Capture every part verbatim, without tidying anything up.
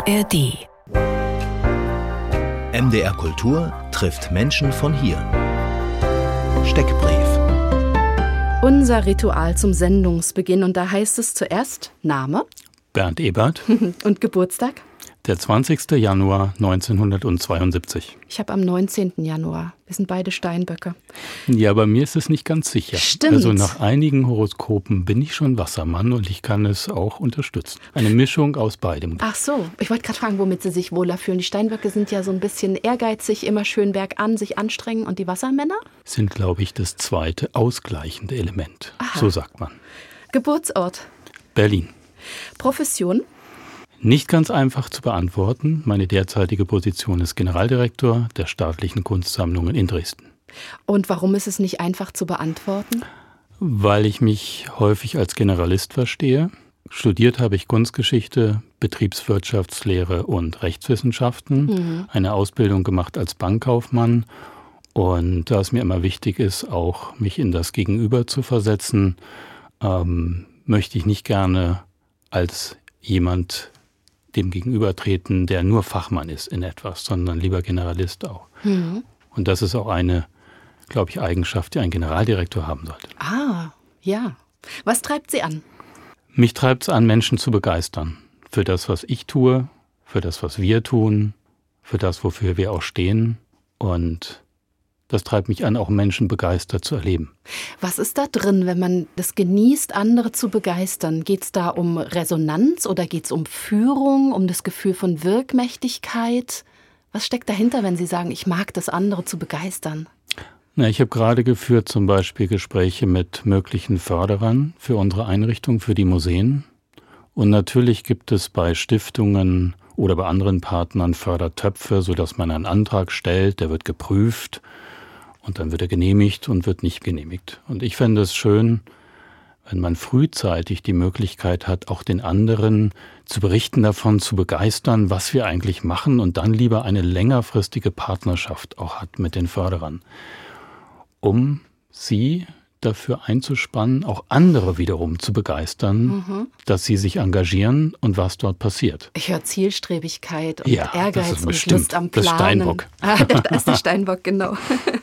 A R D. M D R Kultur trifft Menschen von hier. Steckbrief. Unser Ritual zum Sendungsbeginn. Und da heißt es zuerst Name. Bernd Ebert. Und Geburtstag? Der zwanzigster Januar neunzehnhundertzweiundsiebzig. Ich habe am neunzehnten Januar. Wir sind beide Steinböcke. Ja, bei mir ist es nicht ganz sicher. Stimmt. Also nach einigen Horoskopen bin ich schon Wassermann und ich kann es auch unterstützen. Eine Mischung aus beidem. Ach so, ich wollte gerade fragen, womit Sie sich wohler fühlen. Die Steinböcke sind ja so ein bisschen ehrgeizig, immer schön bergan, sich anstrengen. Und die Wassermänner? Sind, glaube ich, das zweite ausgleichende Element. Aha. So sagt man. Geburtsort? Berlin. Profession? Nicht ganz einfach zu beantworten. Meine derzeitige Position ist Generaldirektor der Staatlichen Kunstsammlungen in Dresden. Und warum ist es nicht einfach zu beantworten? Weil ich mich häufig als Generalist verstehe. Studiert habe ich Kunstgeschichte, Betriebswirtschaftslehre und Rechtswissenschaften. Mhm. Eine Ausbildung gemacht als Bankkaufmann. Und da es mir immer wichtig ist, auch mich in das Gegenüber zu versetzen, ähm, möchte ich nicht gerne als jemand dem gegenübertreten, der nur Fachmann ist in etwas, sondern lieber Generalist auch. Mhm. Und das ist auch eine, glaube ich, Eigenschaft, die ein Generaldirektor haben sollte. Ah, ja. Was treibt Sie an? Mich treibt es an, Menschen zu begeistern. Für das, was ich tue, für das, was wir tun, für das, wofür wir auch stehen. Und das treibt mich an, auch Menschen begeistert zu erleben. Was ist da drin, wenn man das genießt, andere zu begeistern? Geht es da um Resonanz oder geht es um Führung, um das Gefühl von Wirkmächtigkeit? Was steckt dahinter, wenn Sie sagen, ich mag das, andere zu begeistern? Na, ich habe gerade geführt zum Beispiel Gespräche mit möglichen Förderern für unsere Einrichtung, für die Museen. Und natürlich gibt es bei Stiftungen oder bei anderen Partnern Fördertöpfe, sodass man einen Antrag stellt, der wird geprüft. Und dann wird er genehmigt und wird nicht genehmigt. Und ich fände es schön, wenn man frühzeitig die Möglichkeit hat, auch den anderen zu berichten davon, zu begeistern, was wir eigentlich machen und dann lieber eine längerfristige Partnerschaft auch hat mit den Förderern, um sie dafür einzuspannen, auch andere wiederum zu begeistern, mhm. dass sie sich engagieren und was dort passiert. Ich höre Zielstrebigkeit und ja, Ehrgeiz und Lust am Planen. Das Steinbock. Ah, da ist der Steinbock, genau.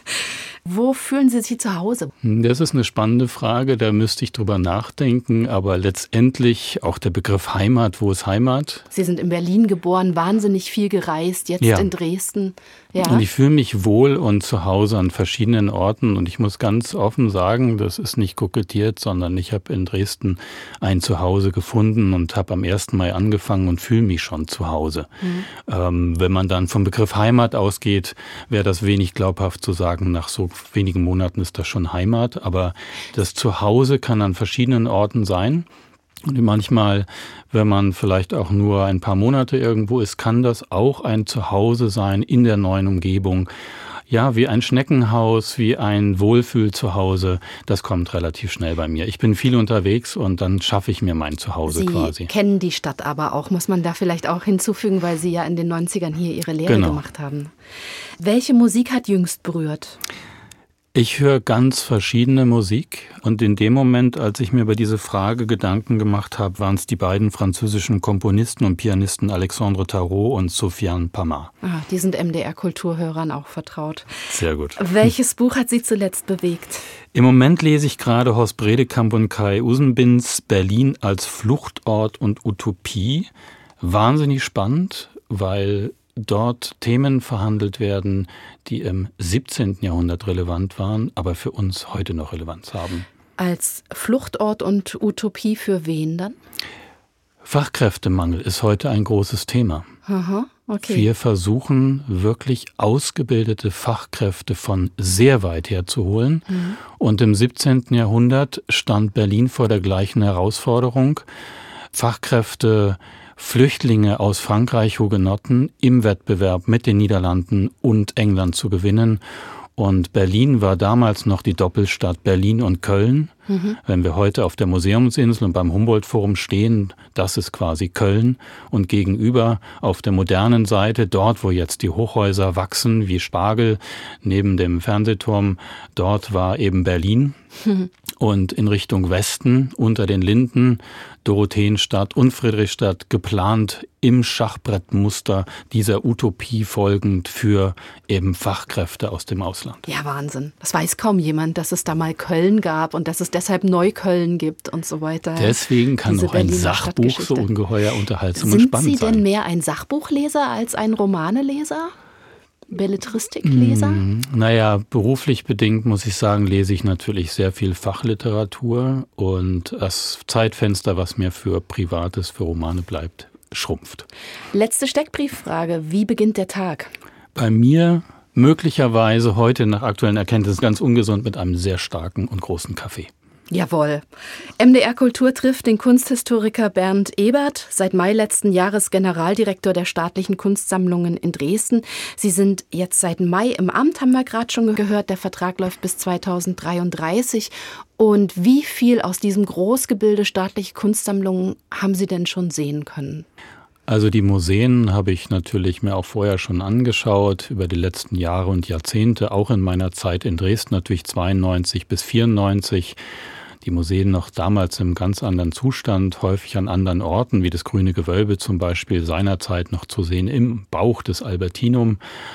Wo fühlen Sie sich zu Hause? Das ist eine spannende Frage, da müsste ich drüber nachdenken, aber letztendlich auch der Begriff Heimat, wo ist Heimat? Sie sind in Berlin geboren, wahnsinnig viel gereist, jetzt ja. in Dresden. Ja. Und ich fühle mich wohl und zu Hause an verschiedenen Orten und ich muss ganz offen sagen, das ist nicht kokettiert, sondern ich habe in Dresden ein Zuhause gefunden und habe am ersten Mai angefangen und fühle mich schon zu Hause. Mhm. Ähm, wenn man dann vom Begriff Heimat ausgeht, wäre das wenig glaubhaft zu sagen, nach so wenigen Monaten ist das schon Heimat, aber das Zuhause kann an verschiedenen Orten sein. Und manchmal, wenn man vielleicht auch nur ein paar Monate irgendwo ist, kann das auch ein Zuhause sein in der neuen Umgebung. Ja, wie ein Schneckenhaus, wie ein Wohlfühlzuhause, das kommt relativ schnell bei mir. Ich bin viel unterwegs und dann schaffe ich mir mein Zuhause Sie quasi. Sie kennen die Stadt aber auch, muss man da vielleicht auch hinzufügen, weil Sie ja in den neunzigern hier Ihre Lehre genau. gemacht haben. Welche Musik hat jüngst berührt? Ich höre ganz verschiedene Musik und in dem Moment, als ich mir über diese Frage Gedanken gemacht habe, waren es die beiden französischen Komponisten und Pianisten Alexandre Tarot und Sofiane Pamar. Ah, die sind M D R-Kulturhörern auch vertraut. Sehr gut. Welches Buch hat Sie zuletzt bewegt? Im Moment lese ich gerade Horst Bredekamp und Kai Usenbins Berlin als Fluchtort und Utopie. Wahnsinnig spannend, weil dort Themen verhandelt werden, die im siebzehnten Jahrhundert relevant waren, aber für uns heute noch Relevanz haben. Als Fluchtort und Utopie für wen dann? Fachkräftemangel ist heute ein großes Thema. Aha, okay. Wir versuchen wirklich ausgebildete Fachkräfte von sehr weit her zu holen. Mhm. Und im siebzehnten Jahrhundert stand Berlin vor der gleichen Herausforderung. Fachkräfte Flüchtlinge aus Frankreich, Hugenotten, im Wettbewerb mit den Niederlanden und England zu gewinnen. Und Berlin war damals noch die Doppelstadt Berlin und Köln. Mhm. Wenn wir heute auf der Museumsinsel und beim Humboldt-Forum stehen, das ist quasi Köln. Und gegenüber auf der modernen Seite, dort wo jetzt die Hochhäuser wachsen wie Spargel, neben dem Fernsehturm, dort war eben Berlin. Mhm. und in Richtung Westen unter den Linden, Dorotheenstadt und Friedrichstadt geplant im Schachbrettmuster dieser Utopie folgend für eben Fachkräfte aus dem Ausland. Ja, Wahnsinn. Das weiß kaum jemand, dass es da mal Köln gab und dass es deshalb Neukölln gibt und so weiter. Deswegen kann Diese auch ein Berliner Sachbuch so ungeheuer unterhaltsam und Sind spannend Sie sein. denn mehr ein Sachbuchleser als ein Romaneleser? Belletristikleser? Hm, naja, beruflich bedingt muss ich sagen, lese ich natürlich sehr viel Fachliteratur und das Zeitfenster, was mir für Privates, für Romane bleibt, schrumpft. Letzte Steckbrieffrage. Wie beginnt der Tag? Bei mir möglicherweise heute nach aktuellen Erkenntnissen ganz ungesund mit einem sehr starken und großen Kaffee. Jawohl. M D R Kultur trifft den Kunsthistoriker Bernd Ebert, seit Mai letzten Jahres Generaldirektor der Staatlichen Kunstsammlungen in Dresden. Sie sind jetzt seit Mai im Amt, haben wir gerade schon gehört. Der Vertrag läuft bis zweitausenddreiunddreißig. Und wie viel aus diesem Großgebilde staatliche Kunstsammlungen haben Sie denn schon sehen können? Also die Museen habe ich natürlich mir auch vorher schon angeschaut, über die letzten Jahre und Jahrzehnte, auch in meiner Zeit in Dresden, natürlich zweiundneunzig bis vierundneunzig. Die Museen noch damals im ganz anderen Zustand, häufig an anderen Orten, wie das Grüne Gewölbe zum Beispiel, seinerzeit noch zu sehen im Bauch des Albertinum.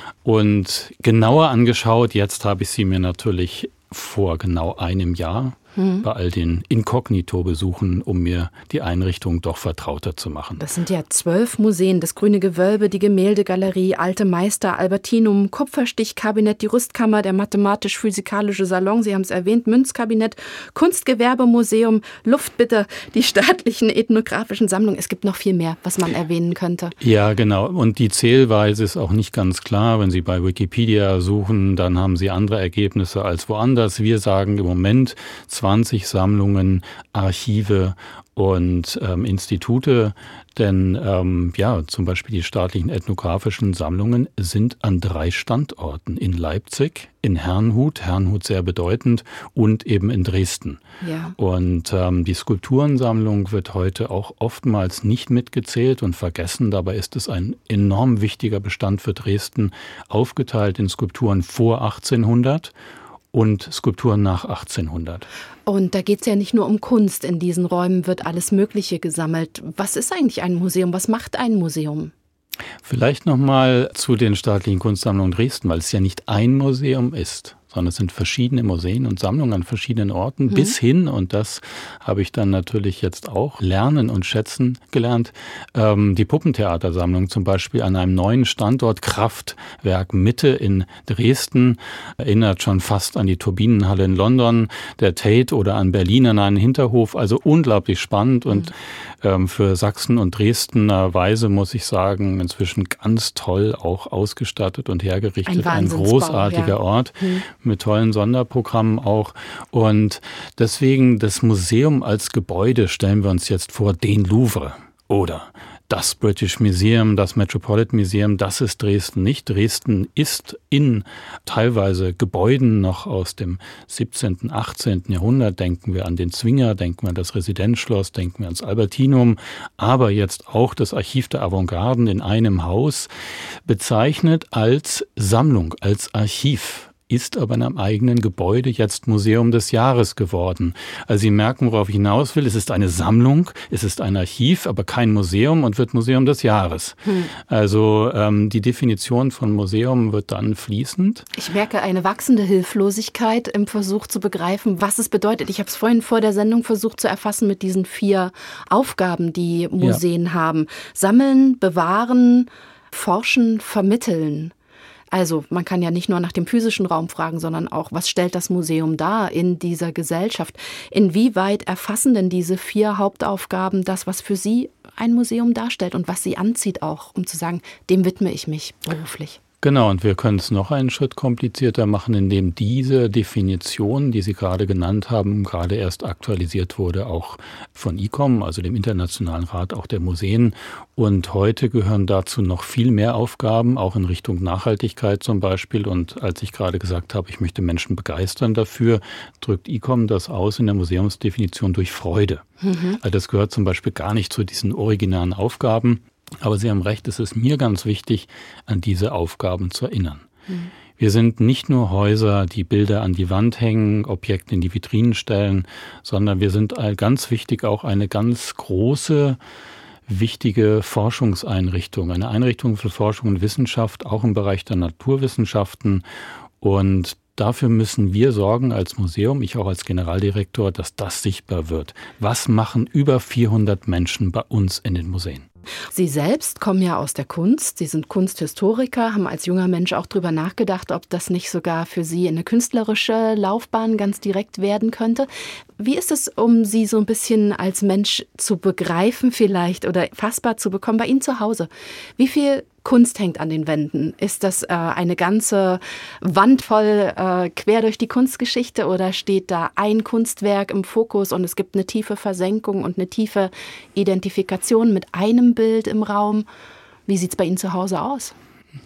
Und genauer angeschaut, jetzt habe ich sie mir natürlich vor genau einem Jahr hm. bei all den Inkognito-Besuchen, um mir die Einrichtung doch vertrauter zu machen. Das sind ja zwölf Museen, das Grüne Gewölbe, die Gemäldegalerie, Alte Meister, Albertinum, Kupferstichkabinett, die Rüstkammer, der Mathematisch-Physikalische Salon, Sie haben es erwähnt, Münzkabinett, Kunstgewerbemuseum, Luftbitter, die staatlichen ethnografischen Sammlungen. Es gibt noch viel mehr, was man erwähnen könnte. Ja, genau. Und die Zählweise ist auch nicht ganz klar. Wenn Sie bei Wikipedia suchen, dann haben Sie andere Ergebnisse als woanders. Wir sagen im Moment zwanzig Sammlungen, Archive und ähm, Institute, denn ähm, ja, zum Beispiel die staatlichen ethnografischen Sammlungen sind an drei Standorten, in Leipzig, in Herrnhut, Herrnhut sehr bedeutend, und eben in Dresden. Ja. Und ähm, die Skulpturensammlung wird heute auch oftmals nicht mitgezählt und vergessen. Dabei ist es ein enorm wichtiger Bestand für Dresden, aufgeteilt in Skulpturen vor achtzehnhundert und Skulpturen nach achtzehnhundert. Und da geht es ja nicht nur um Kunst. In diesen Räumen wird alles Mögliche gesammelt. Was ist eigentlich ein Museum? Was macht ein Museum? Vielleicht nochmal zu den staatlichen Kunstsammlungen Dresden, weil es ja nicht ein Museum ist, sondern es sind verschiedene Museen und Sammlungen an verschiedenen Orten, mhm. bis hin, und das habe ich dann natürlich jetzt auch lernen und schätzen gelernt, ähm, die Puppentheatersammlung zum Beispiel an einem neuen Standort, Kraftwerk Mitte in Dresden, erinnert schon fast an die Turbinenhalle in London, der Tate, oder an Berlin an einen Hinterhof, also unglaublich spannend, und mhm. ähm, für Sachsen und Dresdener Weise, muss ich sagen, inzwischen ganz toll auch ausgestattet und hergerichtet, ein, ein großartiger ja. Ort. Mhm. mit tollen Sonderprogrammen auch. Und deswegen das Museum als Gebäude stellen wir uns jetzt vor, den Louvre oder das British Museum, das Metropolitan Museum, das ist Dresden nicht. Dresden ist in teilweise Gebäuden noch aus dem siebzehnten, achtzehnten Jahrhundert. Denken wir an den Zwinger, denken wir an das Residenzschloss, denken wir ans Albertinum, aber jetzt auch das Archiv der Avantgarden in einem Haus, bezeichnet als Sammlung, als Archiv. Ist aber in einem eigenen Gebäude jetzt Museum des Jahres geworden. Also Sie merken, worauf ich hinaus will. Es ist eine Sammlung, es ist ein Archiv, aber kein Museum, und wird Museum des Jahres. Hm. Also ähm, die Definition von Museum wird dann fließend. Ich merke eine wachsende Hilflosigkeit im Versuch zu begreifen, was es bedeutet. Ich habe es vorhin vor der Sendung versucht zu erfassen mit diesen vier Aufgaben, die Museen ja. haben. Sammeln, bewahren, forschen, vermitteln. Also man kann ja nicht nur nach dem physischen Raum fragen, sondern auch, was stellt das Museum dar in dieser Gesellschaft? Inwieweit erfassen denn diese vier Hauptaufgaben das, was für Sie ein Museum darstellt und was Sie anzieht auch, um zu sagen, dem widme ich mich beruflich? Genau, und wir können es noch einen Schritt komplizierter machen, indem diese Definition, die Sie gerade genannt haben, gerade erst aktualisiert wurde, auch von I C O M, also dem Internationalen Rat auch der Museen. Und heute gehören dazu noch viel mehr Aufgaben, auch in Richtung Nachhaltigkeit zum Beispiel. Und als ich gerade gesagt habe, ich möchte Menschen begeistern dafür, drückt I C O M das aus in der Museumsdefinition durch Freude. Mhm. Also das gehört zum Beispiel gar nicht zu diesen originären Aufgaben. Aber Sie haben recht, es ist mir ganz wichtig, an diese Aufgaben zu erinnern. Mhm. Wir sind nicht nur Häuser, die Bilder an die Wand hängen, Objekte in die Vitrinen stellen, sondern wir sind ganz wichtig auch eine ganz große, wichtige Forschungseinrichtung, eine Einrichtung für Forschung und Wissenschaft, auch im Bereich der Naturwissenschaften. Und dafür müssen wir sorgen als Museum, ich auch als Generaldirektor, dass das sichtbar wird. Was machen über vierhundert Menschen bei uns in den Museen? Sie selbst kommen ja aus der Kunst, Sie sind Kunsthistoriker, haben als junger Mensch auch darüber nachgedacht, ob das nicht sogar für Sie eine künstlerische Laufbahn ganz direkt werden könnte. Wie ist es, um Sie so ein bisschen als Mensch zu begreifen vielleicht oder fassbar zu bekommen bei Ihnen zu Hause? Wie viel Kunst hängt an den Wänden? Ist das äh, eine ganze Wand voll äh, quer durch die Kunstgeschichte oder steht da ein Kunstwerk im Fokus und es gibt eine tiefe Versenkung und eine tiefe Identifikation mit einem Bild im Raum? Wie sieht es bei Ihnen zu Hause aus?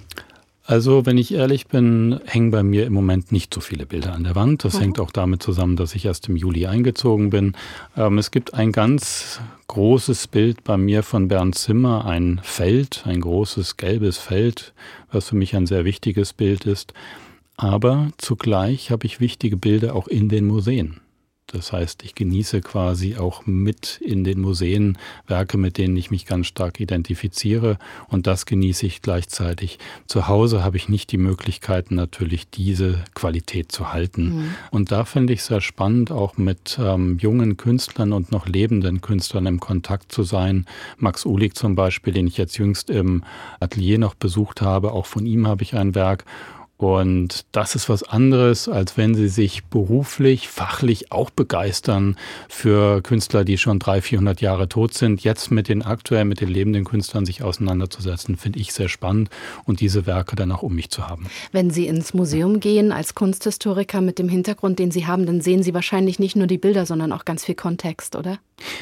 Also, wenn ich ehrlich bin, hängen bei mir im Moment nicht so viele Bilder an der Wand. Das mhm. hängt auch damit zusammen, dass ich erst im Juli eingezogen bin. Ähm, es gibt ein ganz großes Bild bei mir von Bernd Zimmer, ein Feld, ein großes gelbes Feld, was für mich ein sehr wichtiges Bild ist. Aber zugleich habe ich wichtige Bilder auch in den Museen. Das heißt, ich genieße quasi auch mit in den Museen Werke, mit denen ich mich ganz stark identifiziere. Und das genieße ich gleichzeitig. Zu Hause habe ich nicht die Möglichkeiten, natürlich diese Qualität zu halten. Mhm. Und da finde ich es sehr spannend, auch mit ähm, jungen Künstlern und noch lebenden Künstlern im Kontakt zu sein. Max Uhlig zum Beispiel, den ich jetzt jüngst im Atelier noch besucht habe. Auch von ihm habe ich ein Werk. Und das ist was anderes, als wenn Sie sich beruflich, fachlich auch begeistern für Künstler, die schon dreihundert, vierhundert Jahre tot sind. Jetzt mit den aktuellen, mit den lebenden Künstlern sich auseinanderzusetzen, finde ich sehr spannend und diese Werke dann auch um mich zu haben. Wenn Sie ins Museum gehen als Kunsthistoriker mit dem Hintergrund, den Sie haben, dann sehen Sie wahrscheinlich nicht nur die Bilder, sondern auch ganz viel Kontext, oder?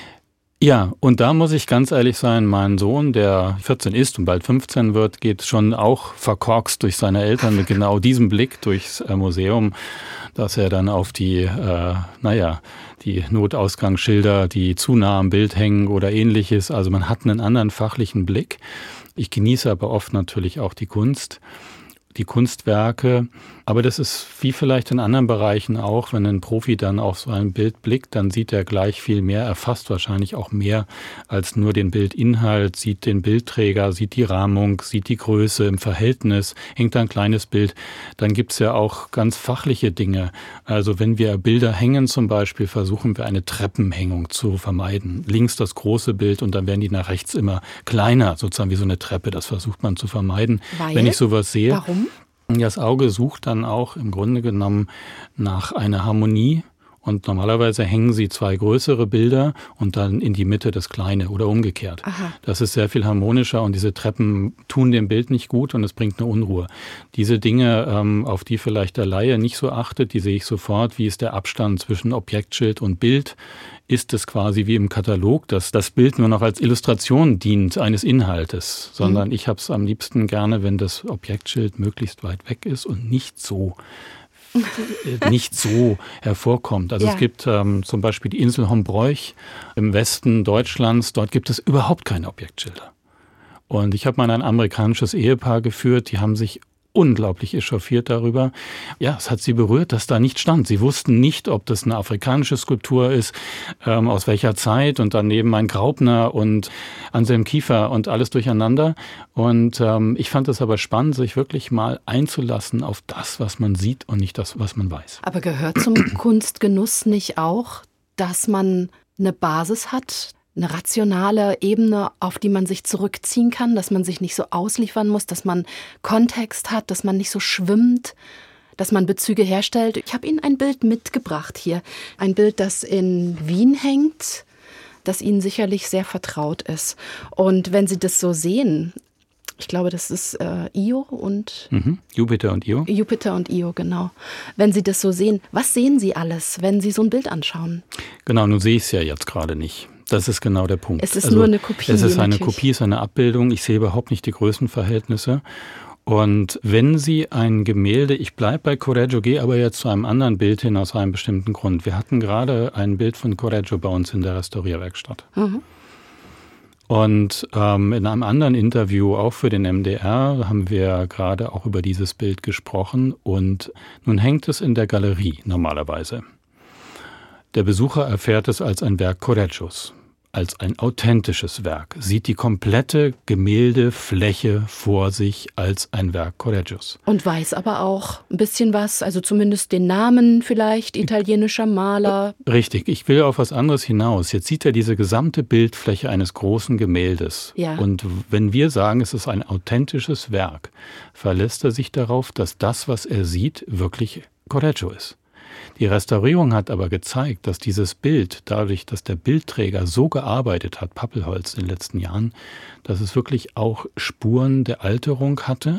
Ja, und da muss ich ganz ehrlich sein, mein Sohn, der vierzehn ist und bald fünfzehn wird, geht schon auch verkorkst durch seine Eltern mit genau diesem Blick durchs Museum, dass er dann auf die, äh, naja, die Notausgangsschilder, die zu nah am Bild hängen oder ähnliches. Also man hat einen anderen fachlichen Blick. Ich genieße aber oft natürlich auch die Kunst, die Kunstwerke. Aber das ist wie vielleicht in anderen Bereichen auch, wenn ein Profi dann auf so ein Bild blickt, dann sieht er gleich viel mehr, erfasst wahrscheinlich auch mehr als nur den Bildinhalt, sieht den Bildträger, sieht die Rahmung, sieht die Größe im Verhältnis, hängt da ein kleines Bild. Dann gibt's ja auch ganz fachliche Dinge. Also wenn wir Bilder hängen zum Beispiel, versuchen wir eine Treppenhängung zu vermeiden. Links das große Bild und dann werden die nach rechts immer kleiner, sozusagen wie so eine Treppe. Das versucht man zu vermeiden. Weil? Wenn ich sowas sehe. Warum? Das Auge sucht dann auch im Grunde genommen nach einer Harmonie und normalerweise hängen sie zwei größere Bilder und dann in die Mitte das kleine oder umgekehrt. Aha. Das ist sehr viel harmonischer und diese Treppen tun dem Bild nicht gut und es bringt eine Unruhe. Diese Dinge, ähm, auf die vielleicht der Laie nicht so achtet, die sehe ich sofort. Wie ist der Abstand zwischen Objektschild und Bild? Ist es quasi wie im Katalog, dass das Bild nur noch als Illustration dient eines Inhaltes, sondern mhm. ich habe es am liebsten gerne, wenn das Objektschild möglichst weit weg ist und nicht so nicht so hervorkommt. Also ja. Es gibt ähm, zum Beispiel die Insel Hombroich im Westen Deutschlands, dort gibt es überhaupt keine Objektschilder. Und ich habe mal ein amerikanisches Ehepaar geführt, die haben sich unglaublich echauffiert darüber. Ja, es hat sie berührt, dass da nicht stand. Sie wussten nicht, ob das eine afrikanische Skulptur ist, ähm, aus welcher Zeit und daneben ein Graupner und Anselm Kiefer und alles durcheinander. Und ähm, ich fand es aber spannend, sich wirklich mal einzulassen auf das, was man sieht und nicht das, was man weiß. Aber gehört zum Kunstgenuss nicht auch, dass man eine Basis hat, eine rationale Ebene, auf die man sich zurückziehen kann, dass man sich nicht so ausliefern muss, dass man Kontext hat, dass man nicht so schwimmt, dass man Bezüge herstellt. Ich habe Ihnen ein Bild mitgebracht hier. Ein Bild, das in Wien hängt, das Ihnen sicherlich sehr vertraut ist. Und wenn Sie das so sehen, ich glaube, das ist äh, Io und... Mhm. Jupiter und Io. Jupiter und Io, genau. Wenn Sie das so sehen, was sehen Sie alles, wenn Sie so ein Bild anschauen? Genau, nun sehe ich es ja jetzt gerade nicht. Das ist genau der Punkt. Es ist also nur eine Kopie. Es ist eine natürlich. Kopie, es ist eine Abbildung. Ich sehe überhaupt nicht die Größenverhältnisse. Und wenn Sie ein Gemälde, ich bleibe bei Correggio, gehe aber jetzt zu einem anderen Bild hin aus einem bestimmten Grund. Wir hatten gerade ein Bild von Correggio bei uns in der Restaurierwerkstatt. Mhm. Und ähm, in einem anderen Interview, auch für den M D R, haben wir gerade auch über dieses Bild gesprochen. Und nun hängt es in der Galerie normalerweise. Der Besucher erfährt es als ein Werk Correggios, als ein authentisches Werk, sieht die komplette Gemäldefläche vor sich als ein Werk Correggios. Und weiß aber auch ein bisschen was, also zumindest den Namen vielleicht, italienischer Maler. Richtig, ich will auf was anderes hinaus. Jetzt sieht er diese gesamte Bildfläche eines großen Gemäldes. Ja. Und wenn wir sagen, es ist ein authentisches Werk, verlässt er sich darauf, dass das, was er sieht, wirklich Correggio ist. Die Restaurierung hat aber gezeigt, dass dieses Bild, dadurch, dass der Bildträger so gearbeitet hat, Pappelholz in den letzten Jahren, dass es wirklich auch Spuren der Alterung hatte,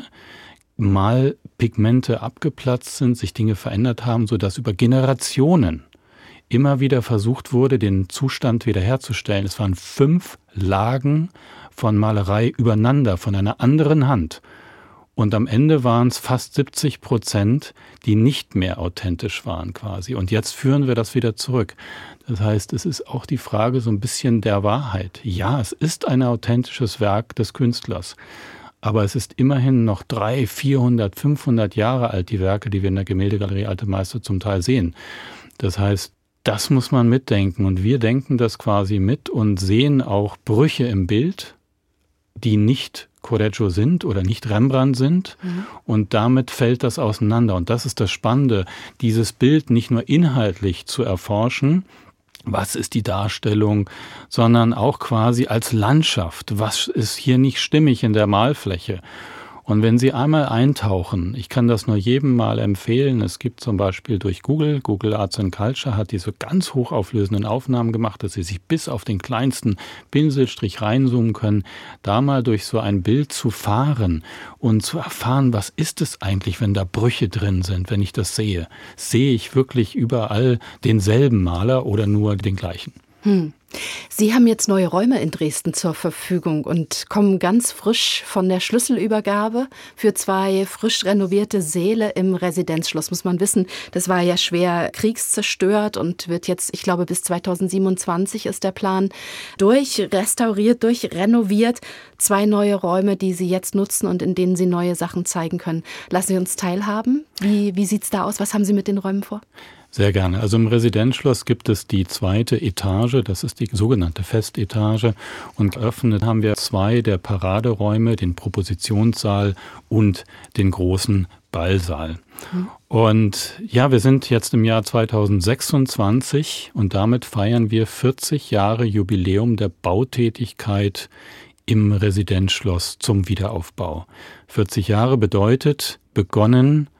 mal Pigmente abgeplatzt sind, sich Dinge verändert haben, sodass über Generationen immer wieder versucht wurde, den Zustand wiederherzustellen. Es waren fünf Lagen von Malerei übereinander, von einer anderen Hand. Und am Ende waren es fast siebzig Prozent, die nicht mehr authentisch waren quasi. Und jetzt führen wir das wieder zurück. Das heißt, es ist auch die Frage so ein bisschen der Wahrheit. Ja, es ist ein authentisches Werk des Künstlers. Aber es ist immerhin noch dreihundert, vierhundert, fünfhundert Jahre alt, die Werke, die wir in der Gemäldegalerie Alte Meister zum Teil sehen. Das heißt, das muss man mitdenken. Und wir denken das quasi mit und sehen auch Brüche im Bild, die nicht Correggio sind oder nicht Rembrandt sind. Mhm. Und damit fällt das auseinander. Und das ist das Spannende, dieses Bild nicht nur inhaltlich zu erforschen, was ist die Darstellung, sondern auch quasi als Landschaft. Was ist hier nicht stimmig in der Malfläche? Und wenn Sie einmal eintauchen, ich kann das nur jedem mal empfehlen, es gibt zum Beispiel durch Google, Google Arts and Culture hat diese ganz hochauflösenden Aufnahmen gemacht, dass Sie sich bis auf den kleinsten Pinselstrich reinzoomen können, da mal durch so ein Bild zu fahren und zu erfahren, was ist es eigentlich, wenn da Brüche drin sind, wenn ich das sehe. Sehe ich wirklich überall denselben Maler oder nur den gleichen? Hm. Sie haben jetzt neue Räume in Dresden zur Verfügung und kommen ganz frisch von der Schlüsselübergabe für zwei frisch renovierte Säle im Residenzschloss. Muss man wissen, das war ja schwer kriegszerstört und wird jetzt, ich glaube, bis zweitausendsiebenundzwanzig ist der Plan, durchrestauriert, durchrenoviert. Zwei neue Räume, die Sie jetzt nutzen und in denen Sie neue Sachen zeigen können. Lassen Sie uns teilhaben. Wie, wie sieht es da aus? Was haben Sie mit den Räumen vor? Sehr gerne. Also im Residenzschloss gibt es die zweite Etage, das ist die sogenannte Festetage. Und geöffnet haben wir zwei der Paraderäume, den Propositionssaal und den großen Ballsaal. Mhm. Und ja, wir sind jetzt im Jahr zweitausendsechsundzwanzig und damit feiern wir vierzig Jahre Jubiläum der Bautätigkeit im Residenzschloss zum Wiederaufbau. vierzig Jahre bedeutet begonnen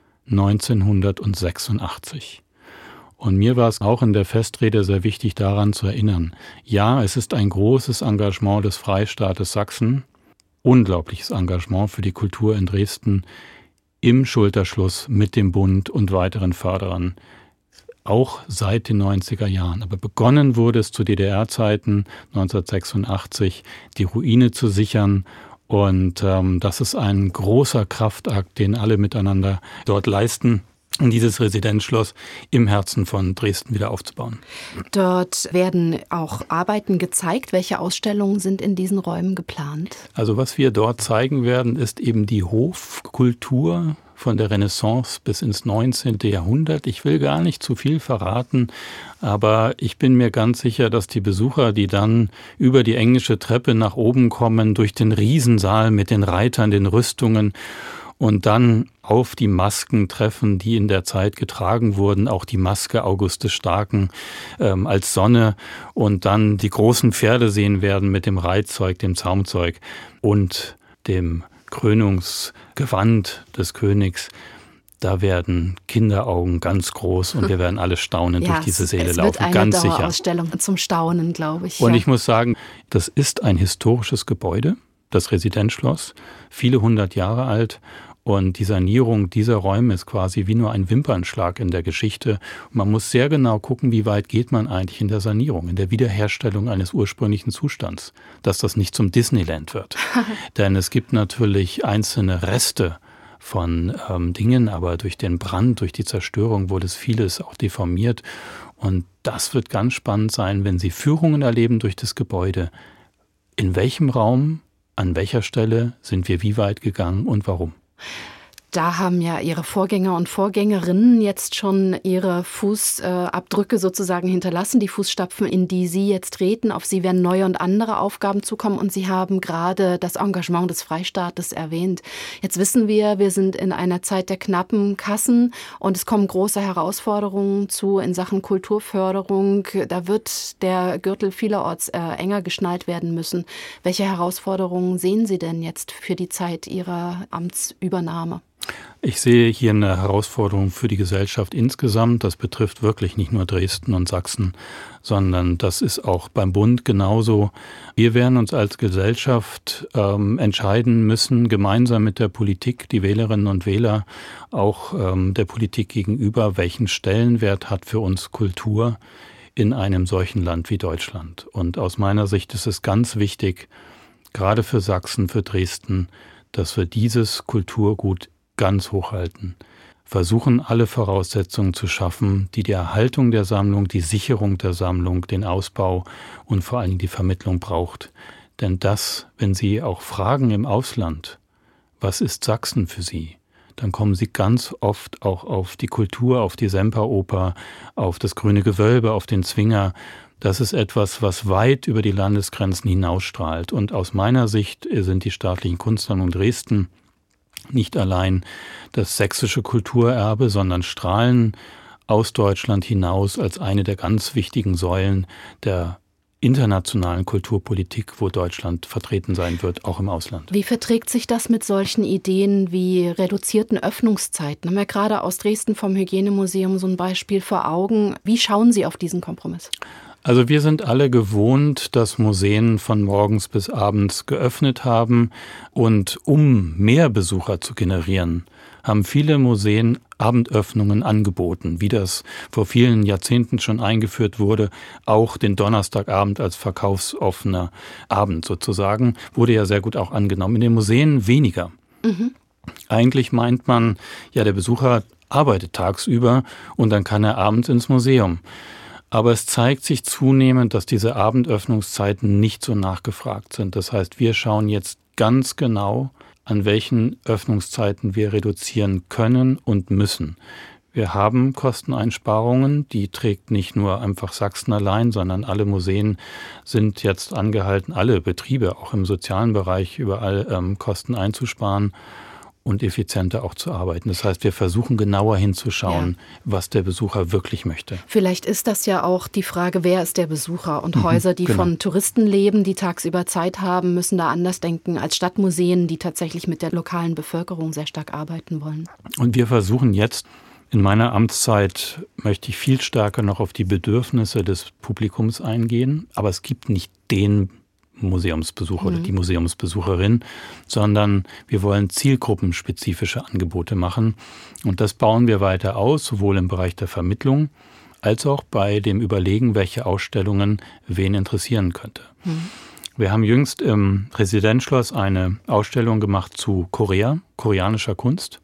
neunzehnhundertsechsundachtzig. Und mir war es auch in der Festrede sehr wichtig, daran zu erinnern. Ja, es ist ein großes Engagement des Freistaates Sachsen, unglaubliches Engagement für die Kultur in Dresden im Schulterschluss mit dem Bund und weiteren Förderern, auch seit den neunziger Jahren. Aber begonnen wurde es zu D D R-Zeiten neunzehnhundertsechsundachtzig, die Ruine zu sichern. Und ähm, das ist ein großer Kraftakt, den alle miteinander dort leisten, um dieses Residenzschloss im Herzen von Dresden wieder aufzubauen. Dort werden auch Arbeiten gezeigt. Welche Ausstellungen sind in diesen Räumen geplant? Also was wir dort zeigen werden, ist eben die Hofkultur von der Renaissance bis ins neunzehnte Jahrhundert. Ich will gar nicht zu viel verraten, aber ich bin mir ganz sicher, dass die Besucher, die dann über die englische Treppe nach oben kommen, durch den Riesensaal mit den Reitern, den Rüstungen und dann auf die Masken treffen, die in der Zeit getragen wurden, auch die Maske August des Starken ähm, als Sonne und dann die großen Pferde sehen werden mit dem Reitzeug, dem Zaumzeug und dem Krönungsgewand des Königs. Da werden Kinderaugen ganz groß und wir werden alle staunend ja, durch diese Säle es laufen, wird eine ganz sicher. Dauerausstellung zum Staunen, glaube ich. Und ja. ich muss sagen, das ist ein historisches Gebäude, das Residenzschloss, viele hundert Jahre alt. Und die Sanierung dieser Räume ist quasi wie nur ein Wimpernschlag in der Geschichte. Und man muss sehr genau gucken, wie weit geht man eigentlich in der Sanierung, in der Wiederherstellung eines ursprünglichen Zustands, dass das nicht zum Disneyland wird. Denn es gibt natürlich einzelne Reste von ähm, Dingen, aber durch den Brand, durch die Zerstörung wurde es vieles auch deformiert. Und das wird ganz spannend sein, wenn Sie Führungen erleben durch das Gebäude, in welchem Raum, an welcher Stelle sind wir wie weit gegangen und warum? Da haben ja Ihre Vorgänger und Vorgängerinnen jetzt schon ihre Fußabdrücke sozusagen hinterlassen, die Fußstapfen, in die Sie jetzt treten. Auf Sie werden neue und andere Aufgaben zukommen und Sie haben gerade das Engagement des Freistaates erwähnt. Jetzt wissen wir, wir sind in einer Zeit der knappen Kassen und es kommen große Herausforderungen zu in Sachen Kulturförderung. Da wird der Gürtel vielerorts äh, enger geschnallt werden müssen. Welche Herausforderungen sehen Sie denn jetzt für die Zeit Ihrer Amtsübernahme? Ich sehe hier eine Herausforderung für die Gesellschaft insgesamt. Das betrifft wirklich nicht nur Dresden und Sachsen, sondern das ist auch beim Bund genauso. Wir werden uns als Gesellschaft ähm, entscheiden müssen, gemeinsam mit der Politik, die Wählerinnen und Wähler, auch ähm, der Politik gegenüber, welchen Stellenwert hat für uns Kultur in einem solchen Land wie Deutschland. Und aus meiner Sicht ist es ganz wichtig, gerade für Sachsen, für Dresden, dass wir dieses Kulturgut ganz hochhalten, versuchen alle Voraussetzungen zu schaffen, die die Erhaltung der Sammlung, die Sicherung der Sammlung, den Ausbau und vor allem die Vermittlung braucht. Denn das, wenn Sie auch fragen im Ausland, was ist Sachsen für Sie, dann kommen Sie ganz oft auch auf die Kultur, auf die Semperoper, auf das Grüne Gewölbe, auf den Zwinger. Das ist etwas, was weit über die Landesgrenzen hinausstrahlt. Und aus meiner Sicht sind die staatlichen Kunstsammlungen Dresden nicht allein das sächsische Kulturerbe, sondern strahlen aus Deutschland hinaus als eine der ganz wichtigen Säulen der internationalen Kulturpolitik, wo Deutschland vertreten sein wird, auch im Ausland. Wie verträgt sich das mit solchen Ideen wie reduzierten Öffnungszeiten? Haben wir gerade aus Dresden vom Hygienemuseum so ein Beispiel vor Augen. Wie schauen Sie auf diesen Kompromiss? Also wir sind alle gewohnt, dass Museen von morgens bis abends geöffnet haben. Und um mehr Besucher zu generieren, haben viele Museen Abendöffnungen angeboten, wie das vor vielen Jahrzehnten schon eingeführt wurde. Auch den Donnerstagabend als verkaufsoffener Abend sozusagen, wurde ja sehr gut auch angenommen. In den Museen weniger. Mhm. Eigentlich meint man, ja, der Besucher arbeitet tagsüber und dann kann er abends ins Museum. Aber es zeigt sich zunehmend, dass diese Abendöffnungszeiten nicht so nachgefragt sind. Das heißt, wir schauen jetzt ganz genau, an welchen Öffnungszeiten wir reduzieren können und müssen. Wir haben Kosteneinsparungen, die trägt nicht nur einfach Sachsen allein, sondern alle Museen sind jetzt angehalten, alle Betriebe, auch im sozialen Bereich, überall ähm, Kosten einzusparen und effizienter auch zu arbeiten. Das heißt, wir versuchen genauer hinzuschauen, ja, was der Besucher wirklich möchte. Vielleicht ist das ja auch die Frage, wer ist der Besucher? Und mhm, Häuser, die genau. von Touristen leben, die tagsüber Zeit haben, müssen da anders denken als Stadtmuseen, die tatsächlich mit der lokalen Bevölkerung sehr stark arbeiten wollen. Und wir versuchen jetzt, in meiner Amtszeit möchte ich viel stärker noch auf die Bedürfnisse des Publikums eingehen, aber es gibt nicht den Museumsbesucher mhm. oder die Museumsbesucherin, sondern wir wollen zielgruppenspezifische Angebote machen. Und das bauen wir weiter aus, sowohl im Bereich der Vermittlung als auch bei dem Überlegen, welche Ausstellungen wen interessieren könnte. Mhm. Wir haben jüngst im Residenzschloss eine Ausstellung gemacht zu Korea, koreanischer Kunst.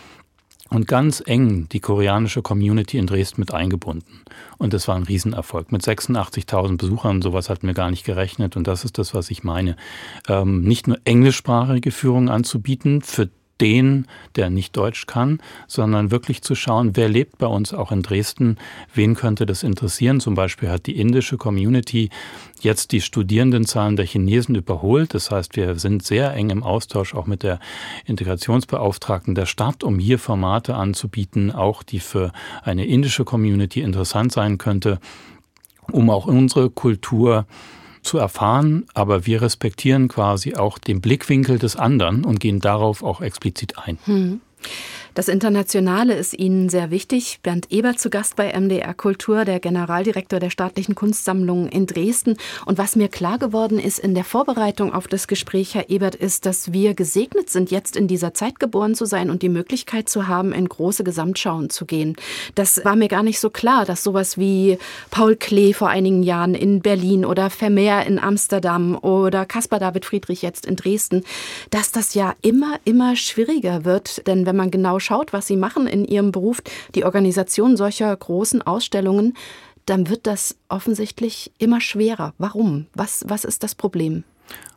Und ganz eng die koreanische Community in Dresden mit eingebunden. Und das war ein Riesenerfolg. Mit sechsundachtzigtausend Besuchern, sowas hatten wir gar nicht gerechnet. Und das ist das, was ich meine. Ähm, nicht nur englischsprachige Führungen anzubieten für den, der nicht Deutsch kann, sondern wirklich zu schauen, wer lebt bei uns auch in Dresden, wen könnte das interessieren. Zum Beispiel hat die indische Community jetzt die Studierendenzahlen der Chinesen überholt. Das heißt, wir sind sehr eng im Austausch auch mit der Integrationsbeauftragten der Stadt, um hier Formate anzubieten, auch die für eine indische Community interessant sein könnte, um auch unsere Kultur zu erfahren, aber wir respektieren quasi auch den Blickwinkel des anderen und gehen darauf auch explizit ein. Hm. Das Internationale ist Ihnen sehr wichtig. Bernd Ebert zu Gast bei M D R Kultur, der Generaldirektor der Staatlichen Kunstsammlungen in Dresden. Und was mir klar geworden ist in der Vorbereitung auf das Gespräch, Herr Ebert, ist, dass wir gesegnet sind, jetzt in dieser Zeit geboren zu sein und die Möglichkeit zu haben, in große Gesamtschauen zu gehen. Das war mir gar nicht so klar, dass sowas wie Paul Klee vor einigen Jahren in Berlin oder Vermeer in Amsterdam oder Caspar David Friedrich jetzt in Dresden, dass das ja immer, immer schwieriger wird. Denn wenn man genau schaut, was Sie machen in Ihrem Beruf, die Organisation solcher großen Ausstellungen, dann wird das offensichtlich immer schwerer. Warum? Was, was ist das Problem?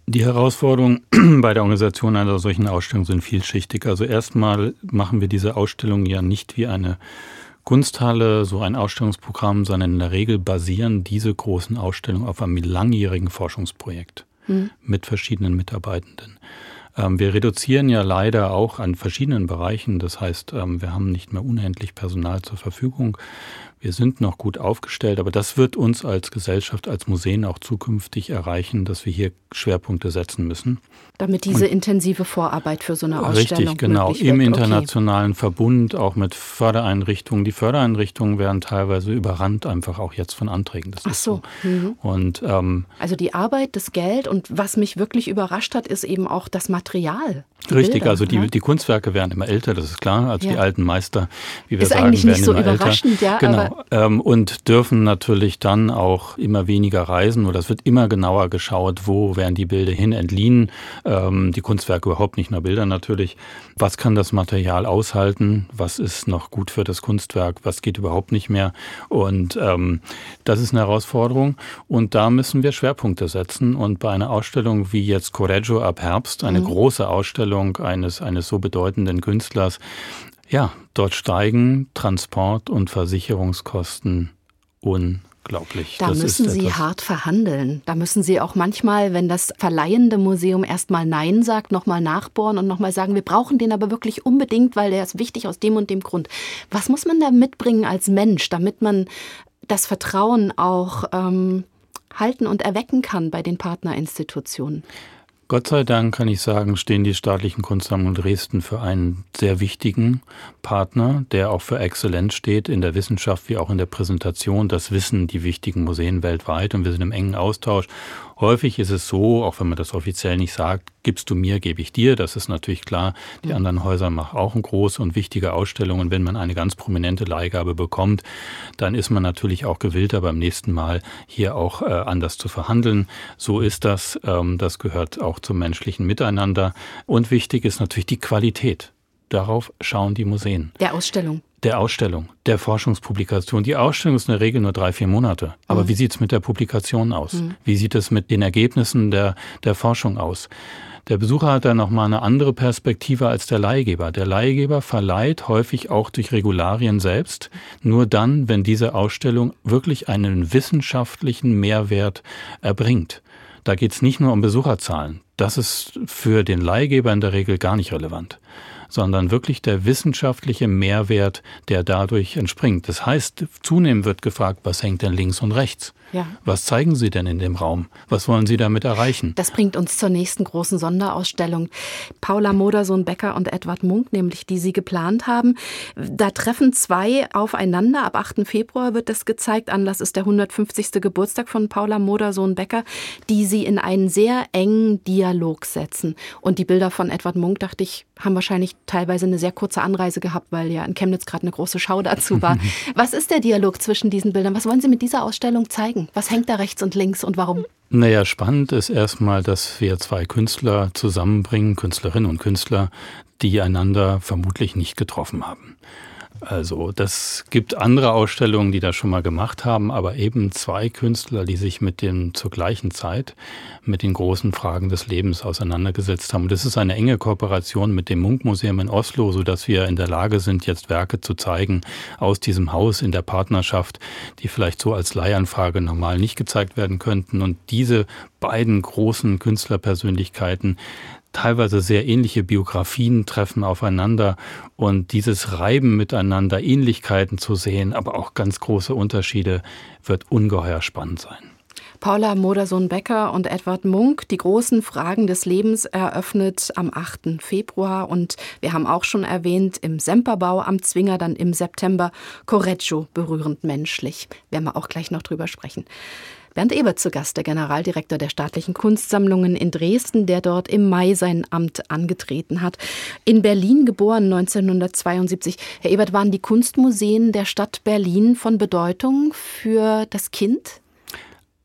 Die Herausforderungen bei der Organisation einer solchen Ausstellung sind vielschichtig. Also erstmal machen wir diese Ausstellung ja nicht wie eine Kunsthalle, so ein Ausstellungsprogramm, sondern in der Regel basieren diese großen Ausstellungen auf einem langjährigen Forschungsprojekt mhm. mit verschiedenen Mitarbeitenden. Ähm, wir reduzieren ja leider auch an verschiedenen Bereichen. Das heißt, ähm, wir haben nicht mehr unendlich Personal zur Verfügung. Wir sind noch gut aufgestellt, aber das wird uns als Gesellschaft, als Museen auch zukünftig erreichen, dass wir hier Schwerpunkte setzen müssen. Damit diese Und intensive Vorarbeit für so eine Ausstellung richtig, genau, möglich im wird. internationalen okay. Verbund, auch mit Fördereinrichtungen. Die Fördereinrichtungen werden teilweise überrannt, einfach auch jetzt von Anträgen. Das Ach ist so. so. Mhm. Und, ähm, also die Arbeit, das Geld und was mich wirklich überrascht hat, ist eben auch das Material. Richtig, Bilder, also die, ne? die Kunstwerke werden immer älter, das ist klar. Also ja. die alten Meister, wie wir ist sagen, eigentlich werden nicht so immer überraschend, älter. Ja, genau. aber Ähm, und dürfen natürlich dann auch immer weniger reisen oder es wird immer genauer geschaut, wo werden die Bilder hin entliehen. Ähm, die Kunstwerke überhaupt, nicht nur Bilder natürlich. Was kann das Material aushalten? Was ist noch gut für das Kunstwerk? Was geht überhaupt nicht mehr? Und ähm, das ist eine Herausforderung. Und da müssen wir Schwerpunkte setzen. Und bei einer Ausstellung wie jetzt Correggio ab Herbst, eine mhm. große Ausstellung eines, eines so bedeutenden Künstlers, ja, dort steigen Transport- und Versicherungskosten unglaublich. Da das müssen ist Sie etwas, hart verhandeln. Da müssen Sie auch manchmal, wenn das verleihende Museum erstmal Nein sagt, nochmal nachbohren und nochmal sagen, wir brauchen den aber wirklich unbedingt, weil der ist wichtig aus dem und dem Grund. Was muss man da mitbringen als Mensch, damit man das Vertrauen auch ähm, halten und erwecken kann bei den Partnerinstitutionen? Gott sei Dank kann ich sagen, stehen die staatlichen Kunstsammlungen Dresden für einen sehr wichtigen Partner, der auch für Exzellenz steht, in der Wissenschaft wie auch in der Präsentation. Das wissen die wichtigen Museen weltweit und wir sind im engen Austausch. Häufig ist es so, auch wenn man das offiziell nicht sagt, gibst du mir, gebe ich dir. Das ist natürlich klar. Die anderen Häuser machen auch große und wichtige Ausstellungen. Wenn man eine ganz prominente Leihgabe bekommt, dann ist man natürlich auch gewillter, beim nächsten Mal hier auch äh, anders zu verhandeln. So ist das. Ähm, das gehört auch zum menschlichen Miteinander. Und wichtig ist natürlich die Qualität. Darauf schauen die Museen. Der Ausstellung. Der Ausstellung, der Forschungspublikation. Die Ausstellung ist in der Regel nur drei, vier Monate. Aber mhm. wie sieht es mit der Publikation aus? Mhm. Wie sieht es mit den Ergebnissen der, der Forschung aus? Der Besucher hat dann nochmal eine andere Perspektive als der Leihgeber. Der Leihgeber verleiht häufig auch durch Regularien selbst, nur dann, wenn diese Ausstellung wirklich einen wissenschaftlichen Mehrwert erbringt. Da geht es nicht nur um Besucherzahlen. Das ist für den Leihgeber in der Regel gar nicht relevant, sondern wirklich der wissenschaftliche Mehrwert, der dadurch entspringt. Das heißt, zunehmend wird gefragt, was hängt denn links und rechts? Ja. Was zeigen Sie denn in dem Raum? Was wollen Sie damit erreichen? Das bringt uns zur nächsten großen Sonderausstellung. Paula Modersohn-Becker und Edvard Munch, nämlich die Sie geplant haben. Da treffen zwei aufeinander. Ab achten Februar wird das gezeigt. Anlass ist der hundertfünfzigste Geburtstag von Paula Modersohn-Becker, die Sie in einen sehr engen Dialog setzen. Und die Bilder von Edvard Munch, dachte ich, haben wahrscheinlich teilweise eine sehr kurze Anreise gehabt, weil ja in Chemnitz gerade eine große Schau dazu war. Was ist der Dialog zwischen diesen Bildern? Was wollen Sie mit dieser Ausstellung zeigen? Was hängt da rechts und links und warum? Naja, spannend ist erstmal, dass wir zwei Künstler zusammenbringen, Künstlerinnen und Künstler, die einander vermutlich nicht getroffen haben. Also das gibt andere Ausstellungen, die das schon mal gemacht haben, aber eben zwei Künstler, die sich mit dem zur gleichen Zeit mit den großen Fragen des Lebens auseinandergesetzt haben. Und das ist eine enge Kooperation mit dem Munch-Museum in Oslo, sodass wir in der Lage sind, jetzt Werke zu zeigen aus diesem Haus in der Partnerschaft, die vielleicht so als Leihanfrage normal nicht gezeigt werden könnten. Und diese beiden großen Künstlerpersönlichkeiten, teilweise sehr ähnliche Biografien treffen aufeinander und dieses Reiben miteinander, Ähnlichkeiten zu sehen, aber auch ganz große Unterschiede, wird ungeheuer spannend sein. Paula Modersohn-Becker und Edvard Munch, die großen Fragen des Lebens, eröffnet am achten Februar. Und wir haben auch schon erwähnt, im Semperbau am Zwinger, dann im September Correggio, berührend menschlich. Werden wir auch gleich noch drüber sprechen. Bernd Ebert zu Gast, der Generaldirektor der Staatlichen Kunstsammlungen in Dresden, der dort im Mai sein Amt angetreten hat. In Berlin geboren, neunzehnhundertzweiundsiebzig. Herr Ebert, waren die Kunstmuseen der Stadt Berlin von Bedeutung für das Kind?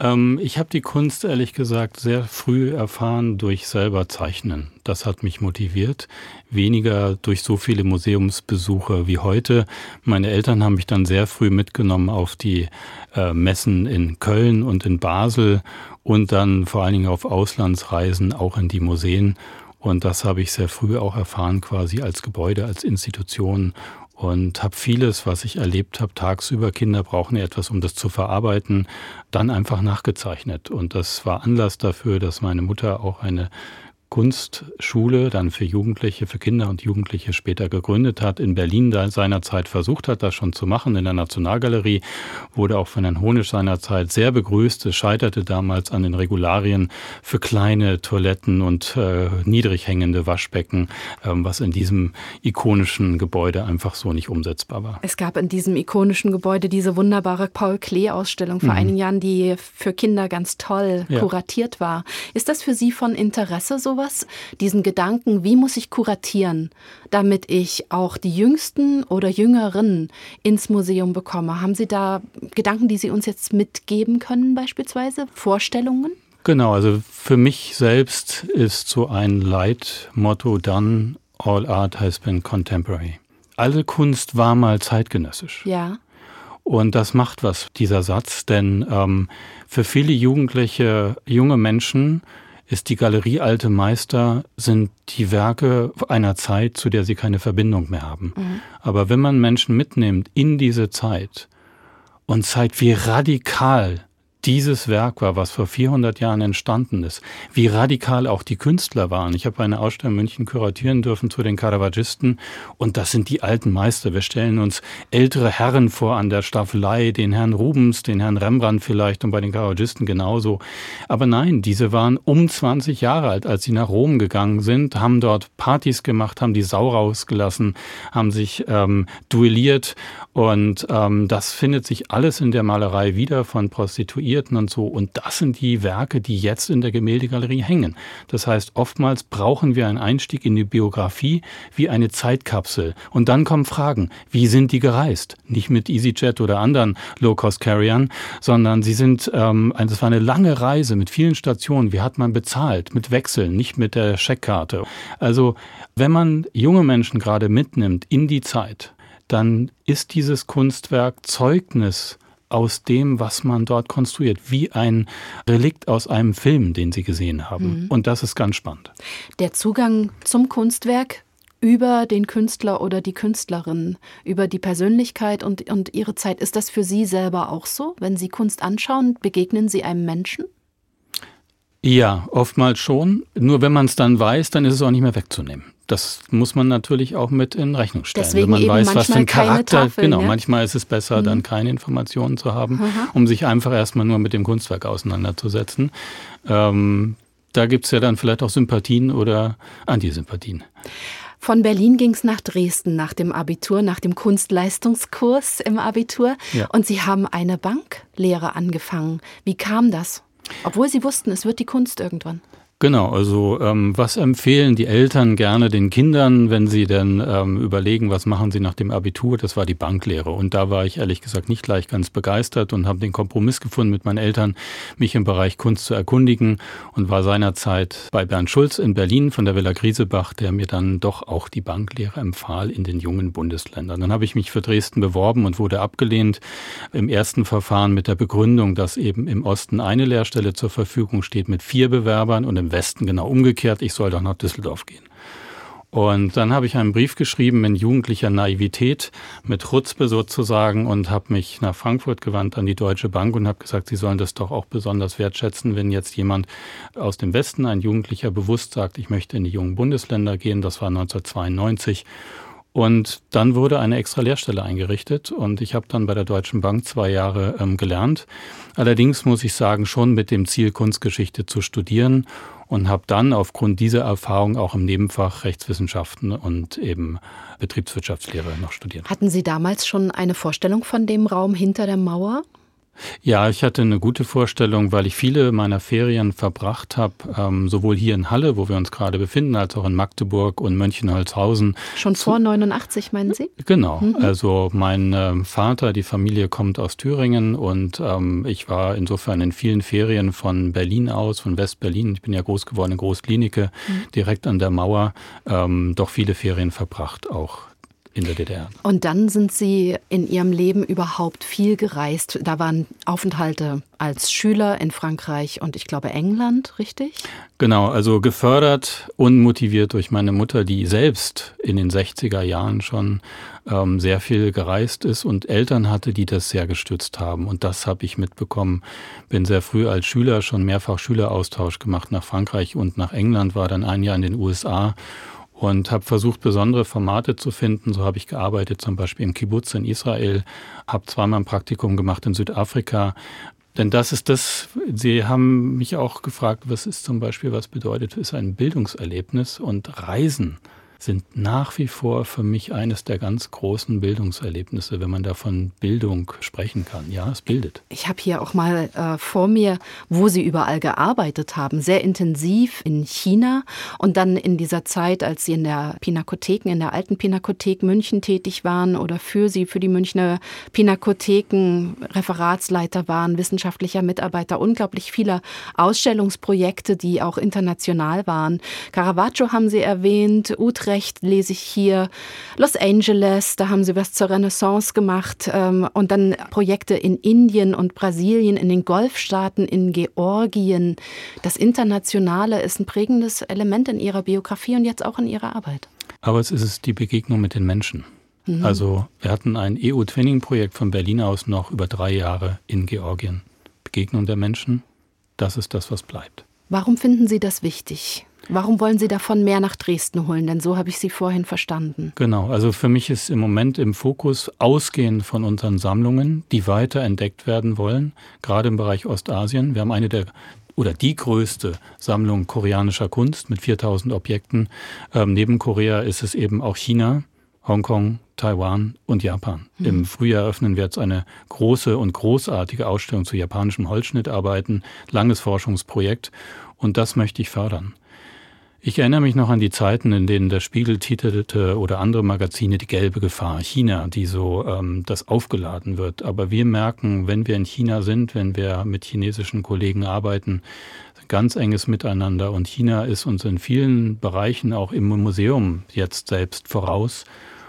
Ähm, ich habe die Kunst, ehrlich gesagt, sehr früh erfahren durch selber Zeichnen. Das hat mich motiviert, weniger durch so viele Museumsbesuche wie heute. Meine Eltern haben mich dann sehr früh mitgenommen auf die äh, Messen in Köln und in Basel und dann vor allen Dingen auf Auslandsreisen, auch in die Museen. Und das habe ich sehr früh auch erfahren, quasi als Gebäude, als Institution. Und habe vieles, was ich erlebt habe, tagsüber, Kinder brauchen ja etwas, um das zu verarbeiten, dann einfach nachgezeichnet. Und das war Anlass dafür, dass meine Mutter auch eine Kunstschule dann für Jugendliche, für Kinder und Jugendliche später gegründet hat, in Berlin da seinerzeit versucht hat, das schon zu machen in der Nationalgalerie, wurde auch von Herrn Honisch seinerzeit sehr begrüßt. Es scheiterte damals an den Regularien für kleine Toiletten und äh, niedrig hängende Waschbecken, ähm, was in diesem ikonischen Gebäude einfach so nicht umsetzbar war. Es gab in diesem ikonischen Gebäude diese wunderbare Paul-Klee-Ausstellung vor mhm. einigen Jahren, die für Kinder ganz toll ja. kuratiert war. Ist das für Sie von Interesse, sowas? Diesen Gedanken, wie muss ich kuratieren, damit ich auch die Jüngsten oder Jüngeren ins Museum bekomme? Haben Sie da Gedanken, die Sie uns jetzt mitgeben können, beispielsweise? Vorstellungen? Genau, also für mich selbst ist so ein Leitmotto dann, all art has been contemporary. Alle Kunst war mal zeitgenössisch. Ja. Und das macht was, dieser Satz, denn ähm, für viele Jugendliche, junge Menschen ist die Galerie Alte Meister, sind die Werke einer Zeit, zu der sie keine Verbindung mehr haben. Mhm. Aber wenn man Menschen mitnimmt in diese Zeit und zeigt, wie radikal dieses Werk war, was vor vierhundert Jahren entstanden ist, wie radikal auch die Künstler waren. Ich habe eine Ausstellung in München kuratieren dürfen zu den Caravagisten und das sind die alten Meister. Wir stellen uns ältere Herren vor an der Staffelei, den Herrn Rubens, den Herrn Rembrandt vielleicht und bei den Caravagisten genauso. Aber nein, diese waren um zwanzig Jahre alt, als sie nach Rom gegangen sind, haben dort Partys gemacht, haben die Sau rausgelassen, haben sich ähm, duelliert und ähm, das findet sich alles in der Malerei wieder von Prostituierten und so. Und das sind die Werke, die jetzt in der Gemäldegalerie hängen. Das heißt, oftmals brauchen wir einen Einstieg in die Biografie wie eine Zeitkapsel. Und dann kommen Fragen, wie sind die gereist? Nicht mit EasyJet oder anderen Low-Cost-Carriern, sondern sie sind, ähm, das war eine lange Reise mit vielen Stationen. Wie hat man bezahlt? Mit Wechseln, nicht mit der Scheckkarte. Also, wenn man junge Menschen gerade mitnimmt in die Zeit, dann ist dieses Kunstwerk Zeugnis aus dem, was man dort konstruiert, wie ein Relikt aus einem Film, den Sie gesehen haben. Mhm. Und das ist ganz spannend. Der Zugang zum Kunstwerk über den Künstler oder die Künstlerin, über die Persönlichkeit und, und ihre Zeit, ist das für Sie selber auch so? Wenn Sie Kunst anschauen, begegnen Sie einem Menschen? Ja, oftmals schon. Nur wenn man es dann weiß, dann ist es auch nicht mehr wegzunehmen. Das muss man natürlich auch mit in Rechnung stellen. Deswegen wenn man eben weiß, was für ein Charakter, Tafeln, genau, ja? manchmal ist es besser, mhm. dann keine Informationen zu haben, mhm. um sich einfach erstmal nur mit dem Kunstwerk auseinanderzusetzen. Ähm, da gibt es ja dann vielleicht auch Sympathien oder Antisympathien. Von Berlin ging es nach Dresden nach dem Abitur, nach dem Kunstleistungskurs im Abitur. Ja. Und Sie haben eine Banklehre angefangen. Wie kam das? Obwohl Sie wussten, es wird die Kunst irgendwann. Genau, also ähm, was empfehlen die Eltern gerne den Kindern, wenn sie denn ähm, überlegen, was machen sie nach dem Abitur? Das war die Banklehre. Und da war ich ehrlich gesagt nicht gleich ganz begeistert und habe den Kompromiss gefunden mit meinen Eltern, mich im Bereich Kunst zu erkundigen und war seinerzeit bei Bernd Schulz in Berlin von der Villa Griesebach, der mir dann doch auch die Banklehre empfahl in den jungen Bundesländern. Dann habe ich mich für Dresden beworben und wurde abgelehnt im ersten Verfahren mit der Begründung, dass eben im Osten eine Lehrstelle zur Verfügung steht mit vier Bewerbern und im Westen genau umgekehrt, ich soll doch nach Düsseldorf gehen. Und dann habe ich einen Brief geschrieben in jugendlicher Naivität, mit Chutzpe sozusagen, und habe mich nach Frankfurt gewandt an die Deutsche Bank und habe gesagt, sie sollen das doch auch besonders wertschätzen, wenn jetzt jemand aus dem Westen, ein Jugendlicher, bewusst sagt, ich möchte in die jungen Bundesländer gehen. Das war neunzehnhundertzweiundneunzig. Und dann wurde eine extra Lehrstelle eingerichtet und ich habe dann bei der Deutschen Bank zwei Jahre ähm, gelernt. Allerdings muss ich sagen, schon mit dem Ziel, Kunstgeschichte zu studieren, und habe dann aufgrund dieser Erfahrung auch im Nebenfach Rechtswissenschaften und eben Betriebswirtschaftslehre noch studiert. Hatten Sie damals schon eine Vorstellung von dem Raum hinter der Mauer? Ja, ich hatte eine gute Vorstellung, weil ich viele meiner Ferien verbracht habe, ähm, sowohl hier in Halle, wo wir uns gerade befinden, als auch in Magdeburg und Mönchengladbach. Schon vor neunundachtzig, meinen Sie? Genau. Mhm. Also mein ähm, Vater, die Familie kommt aus Thüringen und ähm, ich war insofern in vielen Ferien von Berlin aus, von West-Berlin. Ich bin ja groß geworden in Groß-Glienicke, mhm. direkt an der Mauer. Ähm, doch viele Ferien verbracht auch in der D D R. Und dann sind Sie in Ihrem Leben überhaupt viel gereist. Da waren Aufenthalte als Schüler in Frankreich und ich glaube England, richtig? Genau, also gefördert und motiviert durch meine Mutter, die selbst in den sechziger Jahren schon ähm, sehr viel gereist ist und Eltern hatte, die das sehr gestützt haben. Und das habe ich mitbekommen. Bin sehr früh als Schüler schon mehrfach Schüleraustausch gemacht nach Frankreich und nach England, war dann ein Jahr in den U S A. Und habe versucht, besondere Formate zu finden. So habe ich gearbeitet, zum Beispiel im Kibbutz in Israel, habe zweimal ein Praktikum gemacht in Südafrika. Denn das ist das, Sie haben mich auch gefragt, was ist zum Beispiel, was bedeutet, ist ein Bildungserlebnis, und Reisen sind nach wie vor für mich eines der ganz großen Bildungserlebnisse, wenn man da von Bildung sprechen kann. Ja, es bildet. Ich habe hier auch mal äh, vor mir, wo Sie überall gearbeitet haben. Sehr intensiv in China und dann in dieser Zeit, als Sie in der Pinakotheken, in der alten Pinakothek München tätig waren oder für Sie, für die Münchner Pinakotheken Referatsleiter waren, wissenschaftlicher Mitarbeiter, unglaublich viele Ausstellungsprojekte, die auch international waren. Caravaggio haben Sie erwähnt, Utrecht lese ich hier, Los Angeles, da haben Sie was zur Renaissance gemacht ähm, und dann Projekte in Indien und Brasilien, in den Golfstaaten, in Georgien. Das Internationale ist ein prägendes Element in Ihrer Biografie und jetzt auch in Ihrer Arbeit. Aber es ist die Begegnung mit den Menschen. Mhm. Also wir hatten ein E U-Twinning-Projekt von Berlin aus noch über drei Jahre in Georgien. Begegnung der Menschen, das ist das, was bleibt. Warum finden Sie das wichtig? Warum wollen Sie davon mehr nach Dresden holen? Denn so habe ich Sie vorhin verstanden. Genau, also für mich ist im Moment im Fokus, ausgehend von unseren Sammlungen, die weiter entdeckt werden wollen, gerade im Bereich Ostasien. Wir haben eine der oder die größte Sammlung koreanischer Kunst mit viertausend Objekten. Ähm, neben Korea ist es eben auch China, Hongkong, Taiwan und Japan. Mhm. Im Frühjahr eröffnen wir jetzt eine große und großartige Ausstellung zu japanischen Holzschnittarbeiten, langes Forschungsprojekt, und das möchte ich fördern. Ich erinnere mich noch an die Zeiten, in denen der Spiegel titelte oder andere Magazine die gelbe Gefahr, China, die so ähm, das aufgeladen wird. Aber wir merken, wenn wir in China sind, wenn wir mit chinesischen Kollegen arbeiten, ganz enges Miteinander. Und China ist uns in vielen Bereichen auch im Museum jetzt selbst voraus.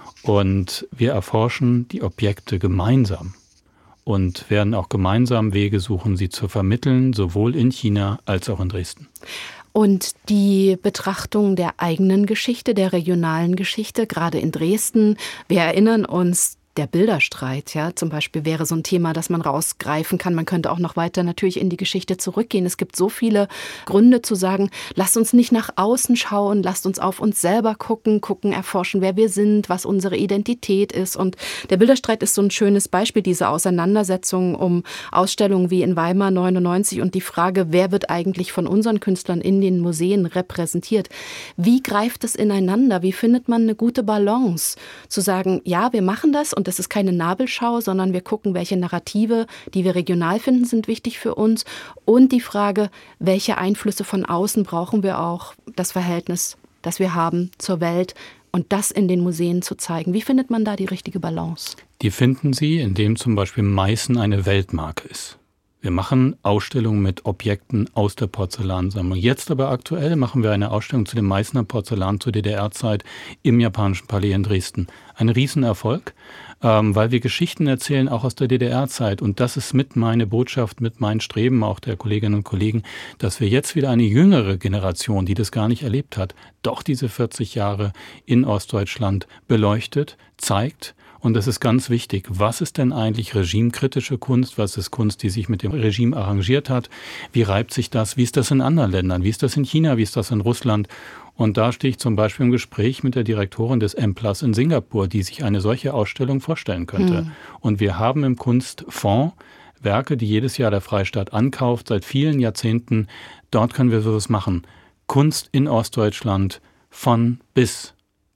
Und wir erforschen die Objekte gemeinsam und werden auch gemeinsam Wege suchen, sie zu vermitteln, sowohl in China als auch in Dresden. Und die Betrachtung der eigenen Geschichte, der regionalen Geschichte, gerade in Dresden, wir erinnern uns, der Bilderstreit, ja, zum Beispiel wäre so ein Thema, das man rausgreifen kann. Man könnte auch noch weiter natürlich in die Geschichte zurückgehen. Es gibt so viele Gründe zu sagen, lasst uns nicht nach außen schauen, lasst uns auf uns selber gucken, gucken, erforschen, wer wir sind, was unsere Identität ist. Und der Bilderstreit ist so ein schönes Beispiel, diese Auseinandersetzung um Ausstellungen wie in Weimar neunundneunzig und die Frage, wer wird eigentlich von unseren Künstlern in den Museen repräsentiert? Wie greift es ineinander? Wie findet man eine gute Balance? Zu sagen, ja, wir machen das, und das ist keine Nabelschau, sondern wir gucken, welche Narrative, die wir regional finden, sind wichtig für uns. Und die Frage, welche Einflüsse von außen brauchen wir auch, das Verhältnis, das wir haben zur Welt, und das in den Museen zu zeigen. Wie findet man da die richtige Balance? Die finden Sie, indem zum Beispiel Meißen eine Weltmarke ist. Wir machen Ausstellungen mit Objekten aus der Porzellansammlung. Jetzt aber aktuell machen wir eine Ausstellung zu dem Meißner Porzellan zur D D R-Zeit im Japanischen Palais in Dresden. Ein Riesenerfolg, ähm, weil wir Geschichten erzählen, auch aus der D D R-Zeit. Und das ist mit meine Botschaft, mit meinen Streben, auch der Kolleginnen und Kollegen, dass wir jetzt wieder eine jüngere Generation, die das gar nicht erlebt hat, doch diese vierzig Jahre in Ostdeutschland beleuchtet, zeigt. Und das ist ganz wichtig. Was ist denn eigentlich regimekritische Kunst? Was ist Kunst, die sich mit dem Regime arrangiert hat? Wie reibt sich das? Wie ist das in anderen Ländern? Wie ist das in China? Wie ist das in Russland? Und da stehe ich zum Beispiel im Gespräch mit der Direktorin des M Plus in Singapur, die sich eine solche Ausstellung vorstellen könnte. Hm. Und wir haben im Kunstfonds Werke, die jedes Jahr der Freistaat ankauft, seit vielen Jahrzehnten. Dort können wir sowas machen. Kunst in Ostdeutschland von bis.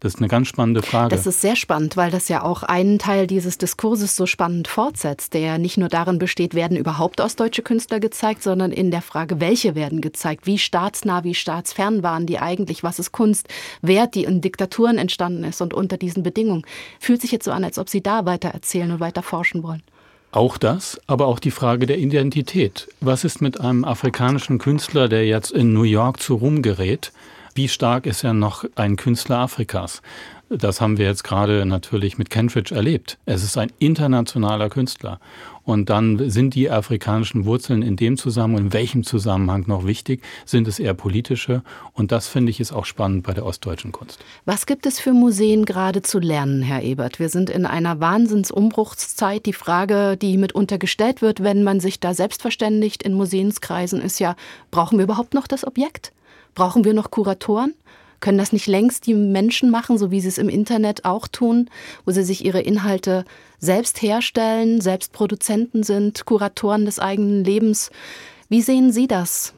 Das ist eine ganz spannende Frage. Das ist sehr spannend, weil das ja auch einen Teil dieses Diskurses so spannend fortsetzt, der nicht nur darin besteht, werden überhaupt ostdeutsche Künstler gezeigt, sondern in der Frage, welche werden gezeigt, wie staatsnah, wie staatsfern waren die eigentlich, was ist Kunst wert, die in Diktaturen entstanden ist und unter diesen Bedingungen. Fühlt sich jetzt so an, als ob Sie da weiter erzählen und weiter forschen wollen. Auch das, aber auch die Frage der Identität. Was ist mit einem afrikanischen Künstler, der jetzt in New York zu Ruhm gerät? Wie stark ist er noch ein Künstler Afrikas? Das haben wir jetzt gerade natürlich mit Kentridge erlebt. Es ist ein internationaler Künstler. Und dann sind die afrikanischen Wurzeln in dem Zusammenhang, in welchem Zusammenhang noch wichtig? Sind es eher politische? Und das, finde ich, ist auch spannend bei der ostdeutschen Kunst. Was gibt es für Museen gerade zu lernen, Herr Ebert? Wir sind in einer Wahnsinnsumbruchszeit. Die Frage, die mitunter gestellt wird, wenn man sich da selbst verständigt in Museumskreisen, ist ja, brauchen wir überhaupt noch das Objekt? Brauchen wir noch Kuratoren? Können das nicht längst die Menschen machen, so wie sie es im Internet auch tun, wo sie sich ihre Inhalte selbst herstellen, selbst Produzenten sind, Kuratoren des eigenen Lebens? Wie sehen Sie das?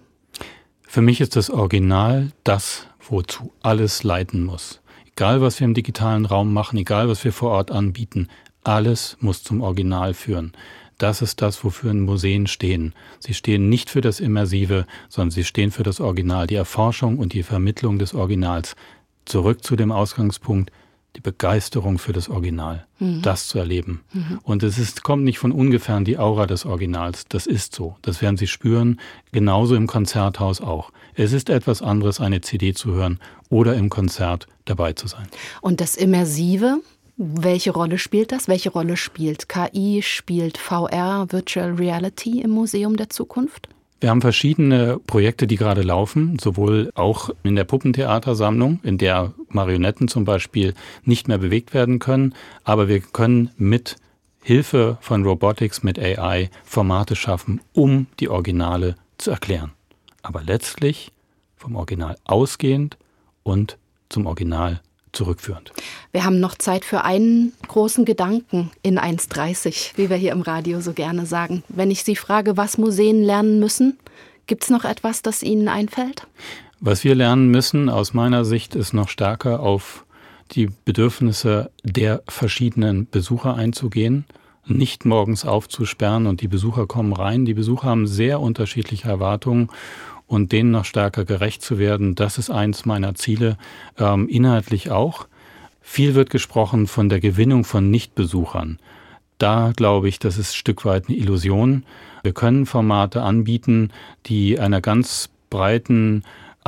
Für mich ist das Original das, wozu alles leiten muss. Egal, was wir im digitalen Raum machen, egal, was wir vor Ort anbieten, alles muss zum Original führen. Das ist das, wofür Museen stehen. Sie stehen nicht für das Immersive, sondern sie stehen für das Original, die Erforschung und die Vermittlung des Originals. Zurück zu dem Ausgangspunkt, die Begeisterung für das Original, mhm. das zu erleben. Mhm. Und es ist, kommt nicht von ungefähr an die Aura des Originals. Das ist so. Das werden Sie spüren, genauso im Konzerthaus auch. Es ist etwas anderes, eine C D zu hören oder im Konzert dabei zu sein. Und das Immersive? Welche Rolle spielt das? Welche Rolle spielt K I, spielt V R, Virtual Reality im Museum der Zukunft? Wir haben verschiedene Projekte, die gerade laufen, sowohl auch in der Puppentheatersammlung, in der Marionetten zum Beispiel nicht mehr bewegt werden können, aber wir können mit Hilfe von Robotics, mit A I Formate schaffen, um die Originale zu erklären. Aber letztlich vom Original ausgehend und zum Original zurückführend. Wir haben noch Zeit für einen großen Gedanken in eins dreißig, wie wir hier im Radio so gerne sagen. Wenn ich Sie frage, was Museen lernen müssen, gibt es noch etwas, das Ihnen einfällt? Was wir lernen müssen, aus meiner Sicht, ist noch stärker auf die Bedürfnisse der verschiedenen Besucher einzugehen, nicht morgens aufzusperren und die Besucher kommen rein. Die Besucher haben sehr unterschiedliche Erwartungen. Und denen noch stärker gerecht zu werden, das ist eins meiner Ziele, ähm, inhaltlich auch. Viel wird gesprochen von der Gewinnung von Nichtbesuchern. Da glaube ich, das ist ein Stück weit eine Illusion. Wir können Formate anbieten, die einer ganz breiten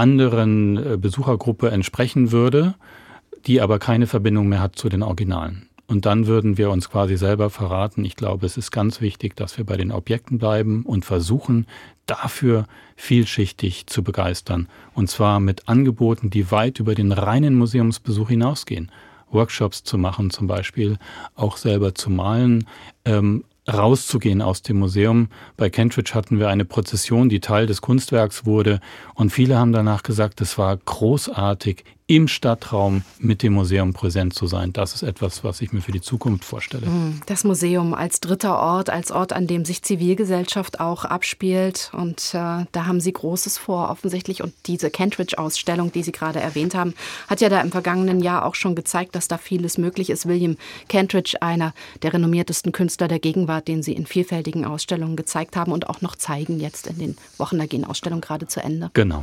anderen Besuchergruppe entsprechen würde, die aber keine Verbindung mehr hat zu den Originalen. Und dann würden wir uns quasi selber verraten. Ich glaube, es ist ganz wichtig, dass wir bei den Objekten bleiben und versuchen, dafür vielschichtig zu begeistern. Und zwar mit Angeboten, die weit über den reinen Museumsbesuch hinausgehen. Workshops zu machen zum Beispiel, auch selber zu malen, ähm, rauszugehen aus dem Museum. Bei Kentridge hatten wir eine Prozession, die Teil des Kunstwerks wurde. Und viele haben danach gesagt, es war großartig, im Stadtraum mit dem Museum präsent zu sein. Das ist etwas, was ich mir für die Zukunft vorstelle. Das Museum als dritter Ort, als Ort, an dem sich Zivilgesellschaft auch abspielt. Und äh, da haben Sie Großes vor, offensichtlich. Und diese Kentridge-Ausstellung, die Sie gerade erwähnt haben, hat ja da im vergangenen Jahr auch schon gezeigt, dass da vieles möglich ist. William Kentridge, einer der renommiertesten Künstler der Gegenwart, den Sie in vielfältigen Ausstellungen gezeigt haben und auch noch zeigen jetzt in den Wochen. Da gehen Ausstellungen gerade zu Ende. Genau.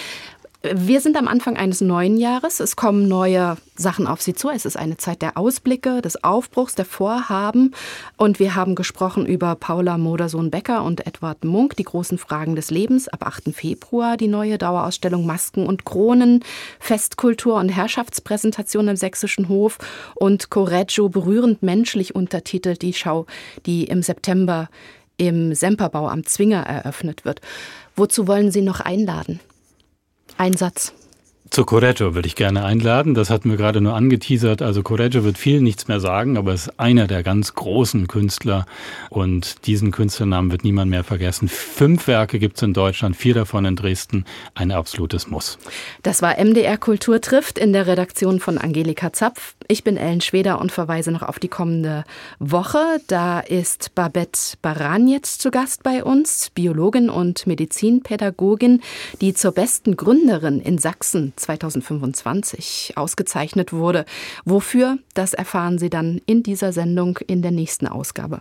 Wir sind am Anfang eines neuen Jahres. Es kommen neue Sachen auf Sie zu. Es ist eine Zeit der Ausblicke, des Aufbruchs, der Vorhaben. Und wir haben gesprochen über Paula Modersohn-Becker und Edward Munch, die großen Fragen des Lebens. Ab achten Februar die neue Dauerausstellung Masken und Kronen, Festkultur und Herrschaftspräsentation im Sächsischen Hof und Correggio berührend menschlich untertitelt, die Schau, die im September im Semperbau am Zwinger eröffnet wird. Wozu wollen Sie noch einladen? Ein Satz. Zu Correggio würde ich gerne einladen. Das hatten wir gerade nur angeteasert. Also Correggio wird viel nichts mehr sagen, aber ist einer der ganz großen Künstler. Und diesen Künstlernamen wird niemand mehr vergessen. Fünf Werke gibt es in Deutschland, vier davon in Dresden. Ein absolutes Muss. Das war M D R Kultur trifft in der Redaktion von Angelika Zapf. Ich bin Ellen Schweder und verweise noch auf die kommende Woche. Da ist Babette Baranetz zu Gast bei uns, Biologin und Medizinpädagogin, die zur besten Gründerin in Sachsen zweitausendfünfundzwanzig ausgezeichnet wurde. Wofür, das erfahren Sie dann in dieser Sendung in der nächsten Ausgabe.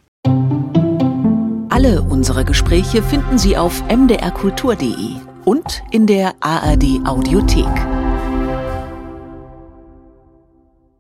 Alle unsere Gespräche finden Sie auf m d r kultur punkt d e und in der A R D Audiothek.